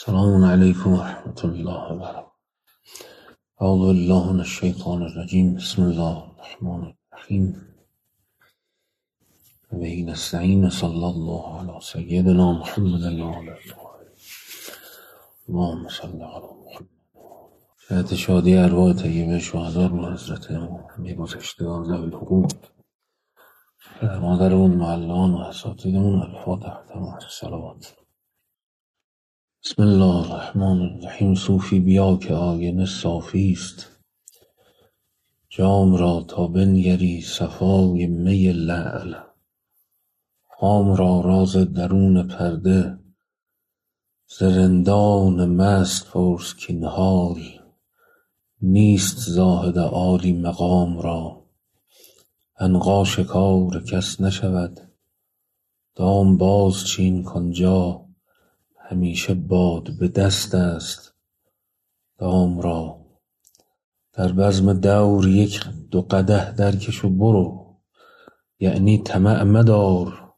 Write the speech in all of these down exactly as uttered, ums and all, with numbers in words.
السلام علیکم و رحمت الله و برکاته. اعوذ بالله من الشیطان الرجیم. بسم الله الرحمن الرحیم. و به نستعین. صلی الله علی سیدنا محمد و علی آله. اللهم صل علی محمد. جهت شادی ارواح طیبه شهدا رو حضرت امام میگذشتگان ذوی الحقوق، مادرمون معلان و اساتیدمون. الفاتحه. تمام الصلوات. بسم الله الرحمن الرحیم. صوفی بیا که آینه صافی است، جام را تا بنگری صفای می لعل. خام را راز درون پرده، ز رندان مست پرس کاین حال. نیست زاهد عالی مقام را، عنقا شکار کس نشود. دام باز چین کآنجا، همیشه باد به دست است دام را. در بزم دور یک دو قدح درکش و برو، یعنی طمع مدار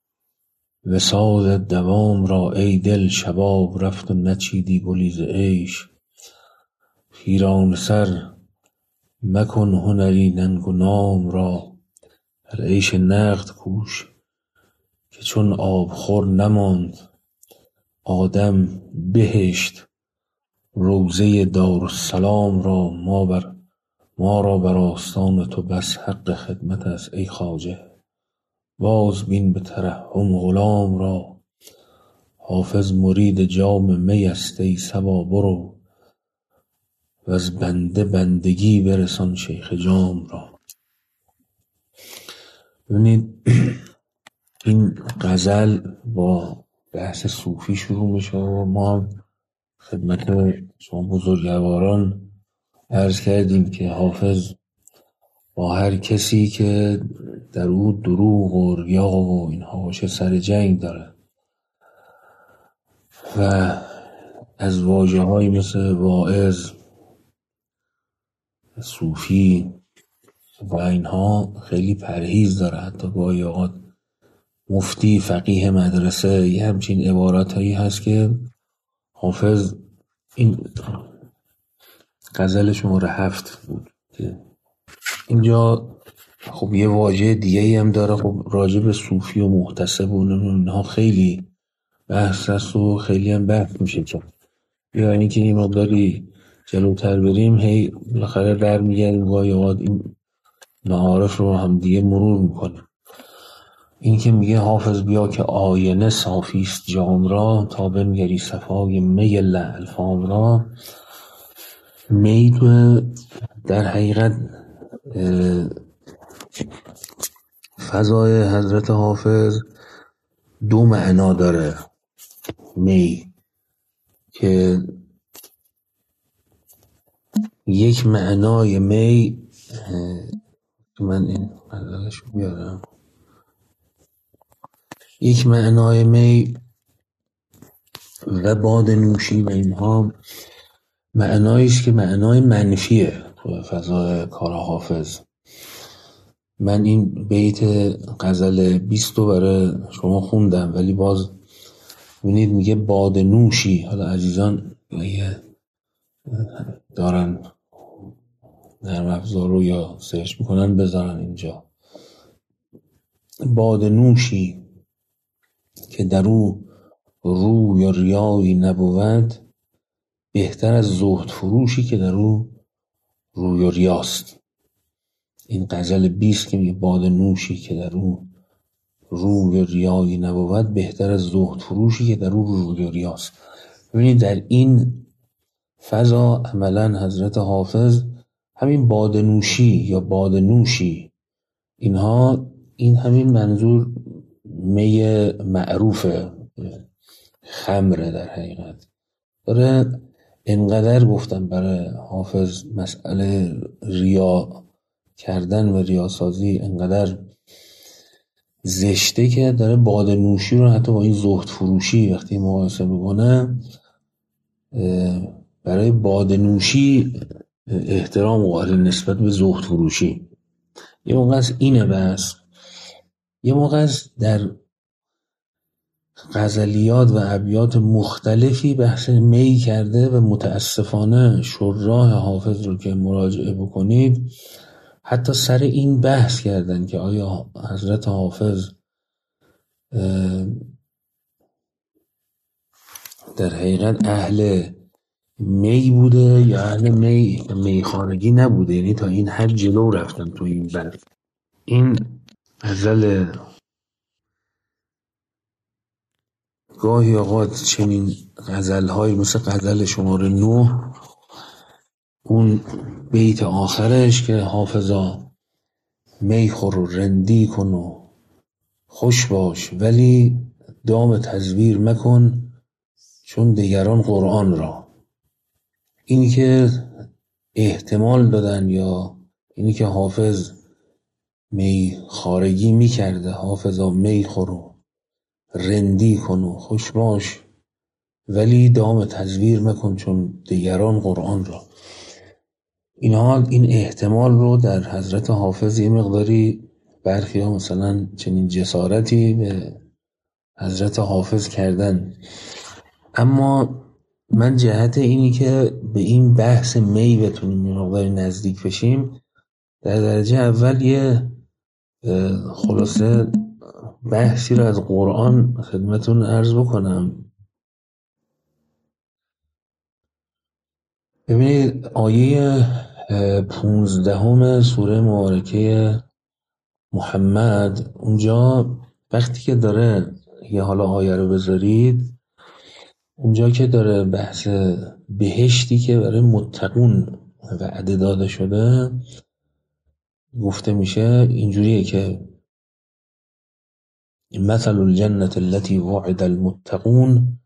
وصال دوام را. ای دل شباب رفت و نچیدی گلی ز عیش. پیرانه سر مکن هنری ننگ و نام را. در عیش نقد کوش که چون آبخور نماند آدم بهشت روضه دارالسلام را. ما بر ما را بر آستان تو بس حق خدمت است ای خواجه. باز بین به ترحم غلام را. حافظ مرید جام می است ای صبا برو، وز بنده بندگی برسان شیخ جام را. ببینید این غزل با بحث صوفی شروع میشه و ما هم خدمت شما بزرگواران عرض کردیم که حافظ با هر کسی که در او دروغ و ریا و اینها باشه سر جنگ داره و از واژه های مثل واعظ، صوفی و اینها خیلی پرهیز داره. حتی گاهی اوقات مفتی فقیه مدرسه یه همچین عبارت هایی هست که حافظ این غزل شماره هفت بود که اینجا خب یه واژه دیگه ای هم داره. خب راجع به صوفی و محتسب و اینها خیلی بحث هست و خیلی هم بحث میشه که یعنی که این مقداری جلوتر بریم هی بالاخره در میگردیم گاهی اوقات این معارف رو هم دیگه مرور میکنیم. این که میگه حافظ بیا که آینه صافی است جام را، تا بنگری صفای می لعل فام را. می در حقیقت فضای حضرت حافظ دو معنا داره. می که یک معنای می، من این غزلشو بیارم، یک معنای می و باد نوشی و اینها معنایش که معنای منفیه تو فضای کار حافظ. من این بیت غزل بیست رو برای شما خوندم ولی باز ببینید میگه باد نوشی. حالا عزیزان دارن نرم افزار رو یا سرچ میکنن بذارن اینجا. باد نوشی که در او روی یا ریایی نبود، بهتر از زهد فروشی که در او روی و ریاست. این غزل بیست که میگه باد نوشی که در او روی و ریایی نبود، بهتر از زهد فروشی که در او روی و ریاست. ببینید در این فضا عملا حضرت حافظ همین باد نوشی یا باد نوشی اینها این همین منظور می معروف خمره در حقیقت داره. انقدر گفتم برای حافظ مسئله ریا کردن و ریاسازی انقدر زشته که داره باد نوشی رو حتی با این زهد فروشی وقتی مقایسه میکنه برای باد نوشی احترام قائل نسبت به زهد فروشی. یه موقع از اینه بس، یه موقع از در غزلیات و ابیات مختلفی بحث می کرده و متاسفانه شراح حافظ رو که مراجعه بکنید حتی سر این بحث کردن که آیا حضرت حافظ در حقیقت اهل می بوده یا اهل می میخانگی نبوده، یعنی تا این حد جلو رفتن تو این بحث. این غزل گاهی اوقات چنین غزل‌هایی مثل غزل شماره نه، اون بیت آخرش که حافظا می خور و رندی کن و خوش باش ولی دام تزویر مکن چون دیگران قرآن را. اینی که احتمال دادن یا اینی که حافظ می خارگی می کرده، حافظا می خور و رندی کن و خوش باش ولی دام تزویر مکن چون دیگران قرآن را. اینها این احتمال رو در حضرت حافظ یه مقداری برخی ها مثلا چنین جسارتی به حضرت حافظ کردن. اما من جهت اینی که به این بحث می بتونیم یه مقداری نزدیک بشیم، در درجه اول یه خلاصه بحثی رو از قرآن خدمتون عرض بکنم. ببینید آیه پونزدهم سوره مبارکه محمد، اونجا وقتی که داره یه حالا آیه رو بذارید، اونجا که داره بحث بهشتی که برای متقون وعده داده شده گفته میشه، اینجوریه که مثل الجنة التي وعد المتقون،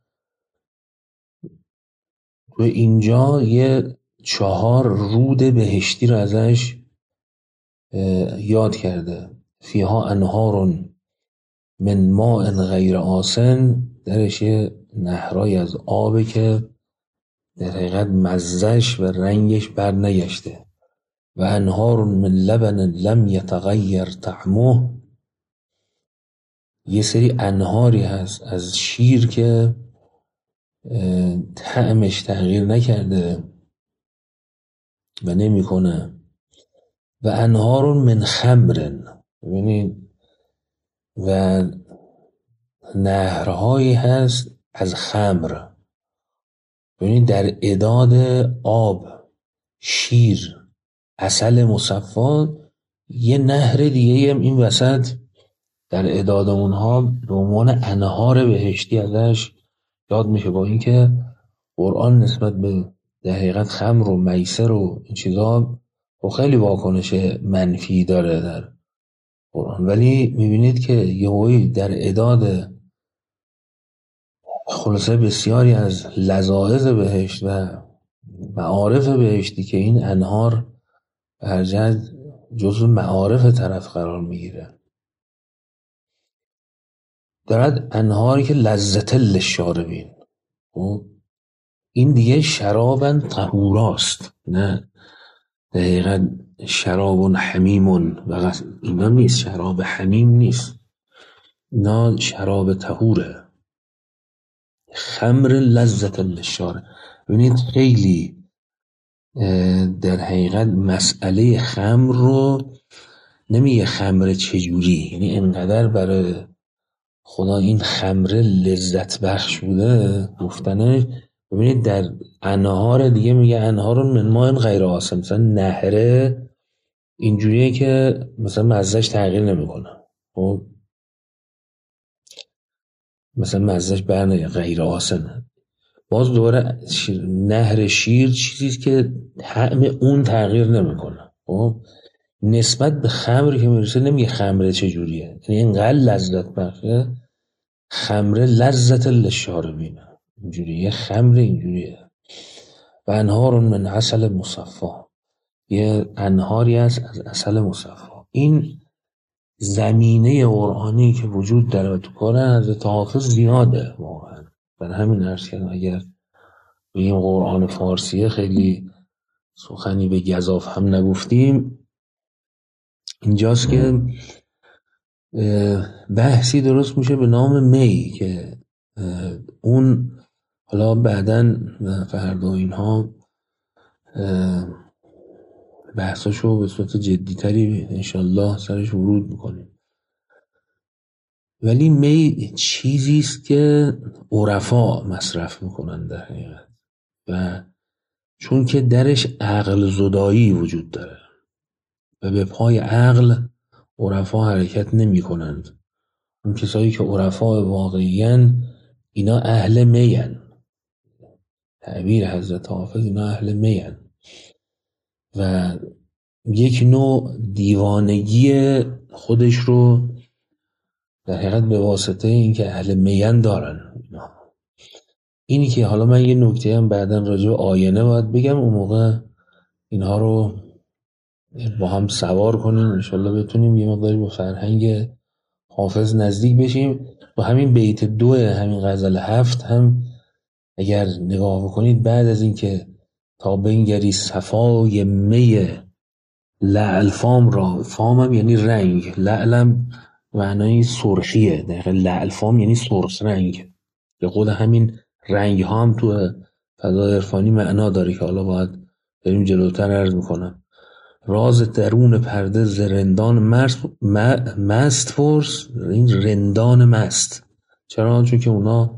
و اینجا یه چهار رود بهشتی رو ازش یاد کرده. فیها انهار من ماء غیر آسن، درش یه نهرای از آبه که در حقیقت مزهش و رنگش بر نگشته. و انهار من لبن لم یتغیر طعمه، یه سری انهاری هست از شیر که طعمش تغییر نکرده و نمیکنه. و انهار من خمر، ببینید، و نهرهایی هست از خمر. ببینید در اعداد آب، شیر، عسل مصفا، یه نهر دیگه هم این وسط در اعداد اونها به عنوان انهار بهشتی ازش یاد میشه. با اینکه قرآن نسبت به در حقیقت خمر و میسر و این چیزا خیلی واکنش منفی داره در قرآن، ولی میبینید که یهویی در اعداد خلاصه بسیاری از لذائذ بهشت و معارف بهشتی که این انهار هر جد جزو معارف طرف قرار میگیره، دارد انهاری که لذت للشاربین. این دیگه شرابن طهوراست، نه دقیقا شراب حمیمون و اینا نیست، شراب حمیم نیست، اینا شراب طهوره. خمر لذت للشارب. ببینید خیلی در حقیقت مسئله خمر رو نمیگه خمر چجوری، یعنی انقدر برای خدا این خمر لذت بخش بوده گفتنه. ببینید در انهار دیگه میگه انهار من ماء غیر آسن، مثلا نهره اینجوریه که مثلا مزهش تغییر نمیکنه، خب مثلا مزهش برنه غیر آسنه. باز دوباره شیر، نهر شیر چیزی که طعم اون تغییر نمیکنه. خب نسبت به خمر که میرسه نمیگه خمره چجوریه، یعنی اینقدر لذت بخشه، خمر لذت للشاربین، اینجوریه خمر اینجوریه. و انهار من عسل مصفا، یه انهاری هست از عسل مصفا. این زمینه قرآنی که وجود داره تو کار حضرت حافظ زیاده واقعا. برای همین عرض کردم اگر به این قرآن فارسیه خیلی سخنی به گزاف هم نگفتیم، اینجاست که بحثی درست میشه به نام می که اون حالا بعداً فردا اینها بحثاشو به صورت جدیتری انشالله سرش ورود میکنیم. ولی می چیزی است که عرفا مصرف میکنن در حقیقت، و چون که درش عقل زدایی وجود داره و به پای عقل عرفا حرکت نمی کنند. اون کسایی که عرفا واقعیاً اینا اهل مین، تعبیر حضرت حافظ اینا اهل مین، و یک نوع دیوانگی خودش رو در حقیقت به واسطه اینکه اهل مین دارن. اینی که حالا من یه نکته هم بعداً راجع به آینه باید بگم، اون موقع اینها رو با هم سوار کنیم انشالله بتونیم یه مقداری با فرهنگ حافظ نزدیک بشیم. با همین بیت دو همین غزل هفت هم اگر نگاه بکنید، بعد از اینکه تا بنگری صفای می لعل فام را، فام هم یعنی رنگ، لعلم معنای سرخیه، دقیقا لعل فام یعنی سرخ رنگ، به خود همین رنگ ها هم تو فضای عرفانی معنا داره که حالا باید بریم جلوتر عرض میکنم. راز درون پرده ز رندان مست مست پرس، این رندان مست چرا؟ چون که اونا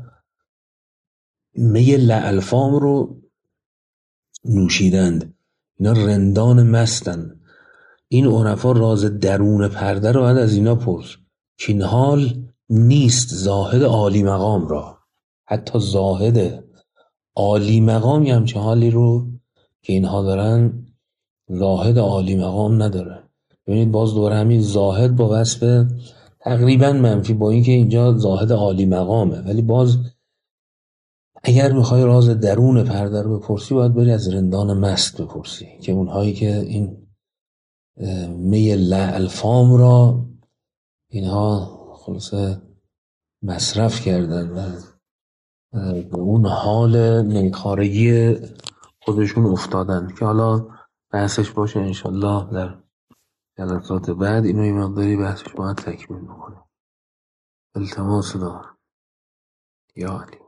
می لعل فام رو نوشیدند، اینا رندان مستن. این عرفا راز درون پرده رو باید از اینا پرس که این حال نیست زاهد عالی مقام را. حتی زاهد عالی مقامی هم چه حالی رو که اینها دارن زاهد عالی مقام نداره. ببینید باز دوره همین زاهد با وصف تقریبا منفی، با اینکه اینجا زاهد عالی مقامه، ولی باز اگر میخوای راز درون پرده رو بپرسی باید بری از رندان مست بپرسی که اونهایی که این می لعل فام را اینها خلاصه مصرف کردن و به اون حال میخارگی خودشون افتادن که حالا بحثش باشه انشالله در جلسات بعد. اینو یه مقداری بحثش باید تکمیل بکنه. التماس دار یا علی.